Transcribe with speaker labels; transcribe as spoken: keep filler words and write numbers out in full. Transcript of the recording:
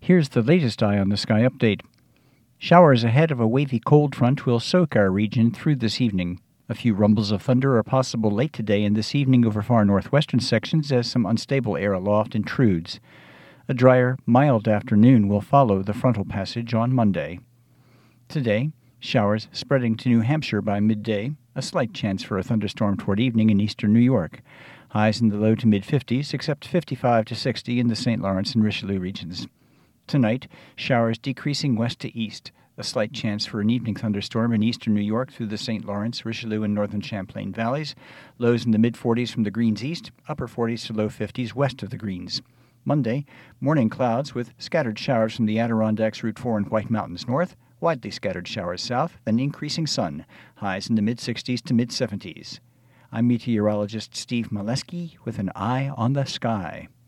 Speaker 1: Here's the latest Eye on the Sky update. Showers ahead of a wavy cold front will soak our region through this evening. A few rumbles of thunder are possible late today and this evening over far northwestern sections as some unstable air aloft intrudes. A drier, mild afternoon will follow the frontal passage on Monday. Today, showers spreading to New Hampshire by midday, a slight chance for a thunderstorm toward evening in eastern New York. Highs in the low to mid-fifties, except fifty-five to sixty in the Saint Lawrence and Richelieu regions. Tonight, showers decreasing west to east, a slight chance for an evening thunderstorm in eastern New York through the Saint Lawrence, Richelieu, and northern Champlain valleys. Lows in the mid-forties from the Greens east, upper forties to low fifties west of the Greens. Monday, morning clouds with scattered showers from the Adirondacks, Route four, and White Mountains north, widely scattered showers south, then increasing sun, highs in the mid-sixties to mid-seventies. I'm meteorologist Steve Molesky with an eye on the sky.